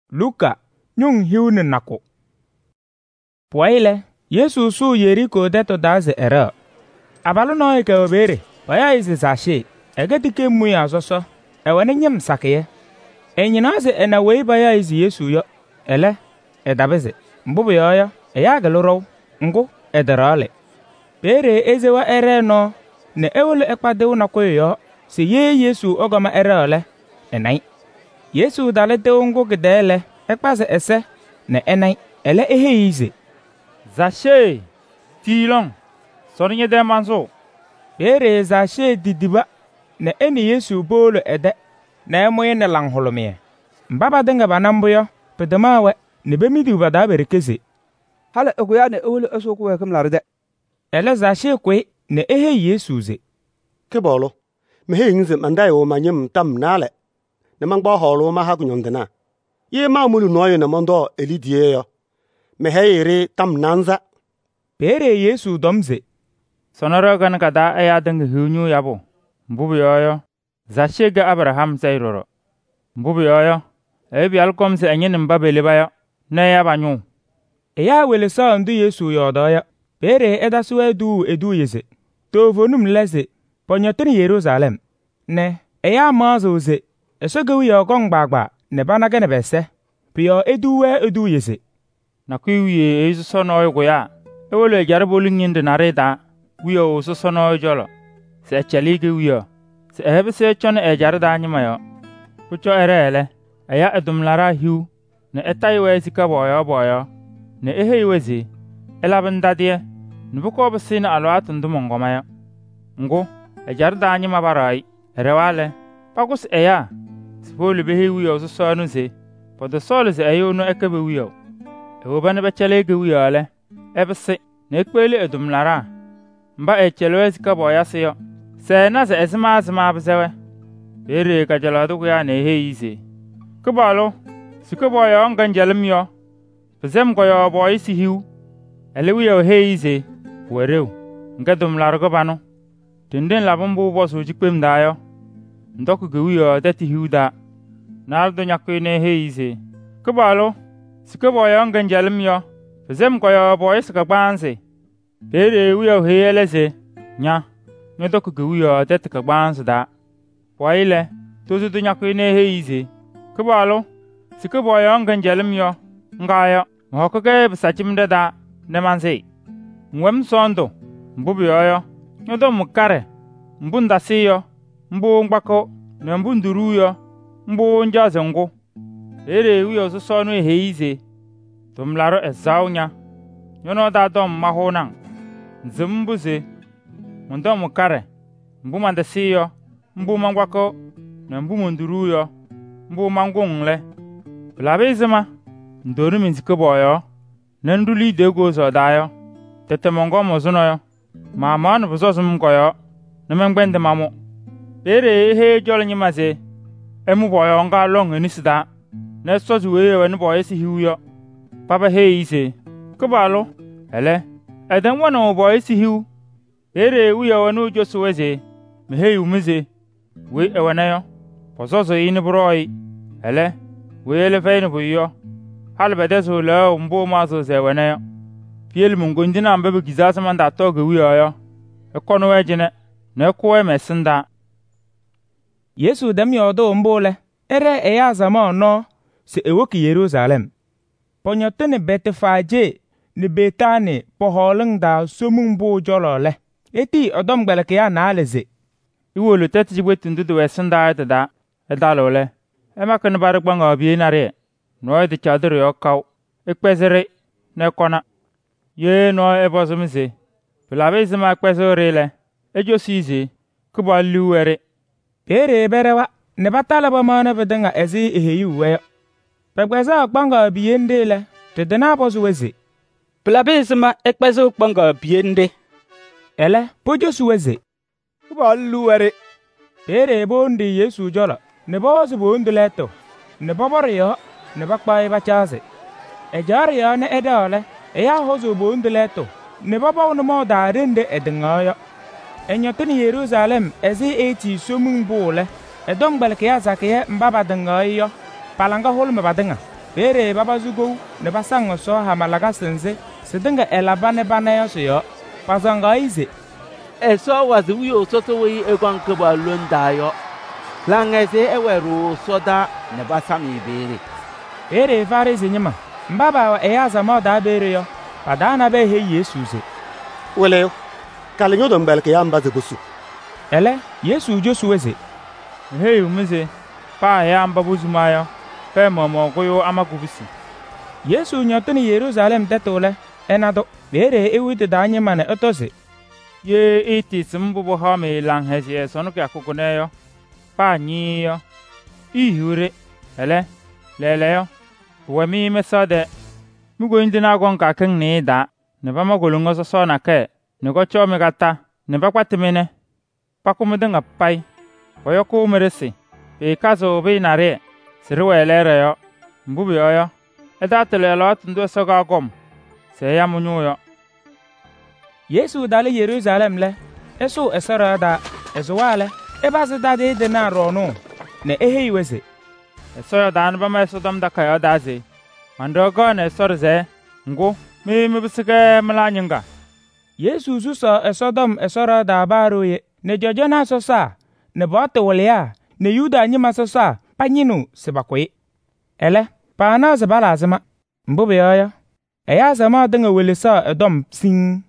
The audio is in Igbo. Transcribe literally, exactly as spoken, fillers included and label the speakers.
Speaker 1: Luka nyung hiu ni nako. Poile Yesu su Yeriko deto daze era. Abalu no ke obere. Baya izi zashe. Egetike mu ya soso. Ewane nyem sakiye. Enyinaze ena wei baya izi Yesu yo. Ele edabeze. Mbubu yo yo. Eya galoro. Ngo ederale. Bere ezewa ere no. Ne ewole ekpade una koyo. Se ye Yesu ogoma erale. Enai. Yesu dalete ungo gedele. Ekpaze ese. Ne enai. Ele ehe ize.
Speaker 2: Zashe. Tilong. Sorinye de manso.
Speaker 1: Bere zashe didiba. Ne eni Yesu bolo ede. Ne emoye ne langholomie. Mbaba denga banambuyo. Pedemawe. Ne bemidi ubada berekeze.
Speaker 3: Hala okuya ne ewole esoku wekem larde.
Speaker 1: Ele zashe kwe ne ehe Yesu ze.
Speaker 4: Kibolo. Mehe ingze mandai o manyem tam nale. Ne mangba holo ma hakunyondena. Ye ma mulu noye ne mondo elidie yo. Mehe ire tam nanza.
Speaker 1: Bere Yesu domze.
Speaker 2: Sonoro gan kada aya deng hunyu yabo. Mbubu yoyo. Zashe ga Abraham sayroro. Mbubu yoyo. Ebi alkom se enye mbabele bayo. Ne ya banyu.
Speaker 1: Eya wele sa ndu Yesu yodo ya. Bere edasu edu edu yeze. Tovonum leze. Ponyotin Yerusalem. Ne. Eya mazo ze. Esogewu ya gong bagba. Ne banage ne bese. Piyo eduwe edu yeze.
Speaker 2: Na kwiwiye ezu sono oyo ya. Ewole jarabolu nyinde nareda. Wiyo uso sono oyo jolo. Se echalige wiyo. Se ehebe se chone e jarada anyima yo. Pucho ere ele. Eya edumlara hiu. Ne etaiwe zika boyo boyo. Ne ehe iwezi. Elabendadie. Nubuko basina alwatu ndumongoma yo. Ngo. E jarada anyima barai. Erewale. Pakus eya. Sipolu behe wiyo uso sono ze. Podo solo ze eyo no ekebe wiyo. Ewo bane bechalege wiyo le. Ebese. Ne ekpele edumlara. Mba echelwe zika boya siyo. Se na se esma asma absewe. Bere ka jaladu ku ya ne he ize. Kubalo. Sika boya onganjalem yo. Pezem ko yo boy si hiu. Elewi yo he ize. Werew. Ngadum largo bano. Tinden labumbu bo su jikpem da yo. Ndoku ge wiyo dati hiu da. Naldo nyakwe ne he ize. Kubalo. Sika boya onganjalem yo. Pezem ko yo boy sika banse. Bere wiyo he eleze. Nya. Nyoto ku wiyo dati ka banse da. Poile. Tozu do nyakwe ne he ize. Kubalo. Sika boya onganjalem yo. Ngayo. Mhokoge bisachimde da. Nemanse. Mwem sondo. Mbubu yoyo. Nyoto mukare. Mbunda siyo. Mbu ngbako. Ne mbunduru yo. Mbu njaze ngu. Bere wiyo so sonu he ize. Tumlaro ezaunya. Nyono da dom mahonang. Nzimbuze. Mundo mukare. Mbu mandasiyo. Mbu mangwako. Ne mbu munduru yo. Mbu mangungle. Blabe izima. Ndori minzike boyo. Nenduli dego zo dayo. Tete mongo mozuno yo. Mama no buzo zumko yo. Nemengbende mamu. Bere he jolo nyimaze. Emu boyo nga long enisida. Ne sozu weye wenu boyo si hiu yo. Papa he ise. Kubalo. Ele. Eden wana mo boyo si hiu. Bere uya wenu josu weze. Mehe umize. We ewana yo. Pozozo ini buroi. Ele. We ele feini buyo. Halbede so le mbo mazo ze wana yo. Piel mungo ndina mbebe gizasa manda toge uya yo. Ekono wejine. Ne kuwe mesinda.
Speaker 1: Yesu dem yodo mbole. Ere eya zama no. Se ewoki Yerusalem. Ponyotene Betfaje. Ni betane poholing da sumung bo jolole. Eti odom gbeleke ya na aleze.
Speaker 2: Iwolu tete jibwetu ndudu wesinda ete da. Edalole. Ema kene barik banga obiye nare. Noy de chadere yokaw. Ekpezere. Nekona. Ye no ebozumize. Pilabe izima ekpezere le. Ejo size. Kuba luwere.
Speaker 1: Bere berewa. Ne batala ba mana vedenga ezi eheyi uwe. Pekpeza okbanga obiye ndele. Tedena bozu weze.
Speaker 3: Pilabe izima ekpeze okbanga obiye nde.
Speaker 1: Ele, pojo suweze.
Speaker 3: Kuba luwere.
Speaker 1: Bere bondi Yesu jola. Ne bozu bondi leto. Ne bobori yo. Ne bakpa iba chaze. E jari yo ne edole. E ya hozu bondi leto. Ne bobo no mo da rende edenga yo. E nyotini Yerusalem ezi eti sumung bole. E dong balke ya zake mbaba denga yo. Palanga hol me badenga. bere baba zugo ne basang so ha malaga senze sedinga elabane bane so yo pasanga ize
Speaker 5: eso wazi wiyo soto wi egon ke ba londa yo langeze eweru soda ne basami bere
Speaker 1: bere fare zinyima mbaba e ya zama da bere yo padana be he Yesu ze
Speaker 4: wele kalinyo do mbel ke yamba ze busu
Speaker 1: ele Yesu Josu weze
Speaker 2: Hey umize pa ya mbabu zumaya pe momo koyo amakubisi
Speaker 1: Yesu nyotoni Yerusalem tetole enado bere ewite danye mane otoze
Speaker 2: ye iti simbubo ha me lang hezi sonu ke akukuneyo pa nyiyo ihure ele leleyo wemi mesade mugo indina gon ka ken ni da ne ba magolungo so so na ke ne go cho me gata ne ba kwatimene pa kumudenga pai koyo ku meresi pe kazo be nare sirwelere yo mbubi yo edatele lot ndo so ga gom se ya munyo yo
Speaker 1: Yesu dale Yerusalem le eso esara da ezwale ebaze da de de na rono ne ehe iweze
Speaker 2: eso yo dan ba ma so dam da kayo daze mando go ne sorze ngu mi mi bisige mlanyinga
Speaker 1: Yesu suso esodom esara da baroye ne jojo na so sa ne bote wolia ne yuda nyima so sa panyinu sebakwe ele pa na zebala zema mbube yo eya zama dinga welesa edom sin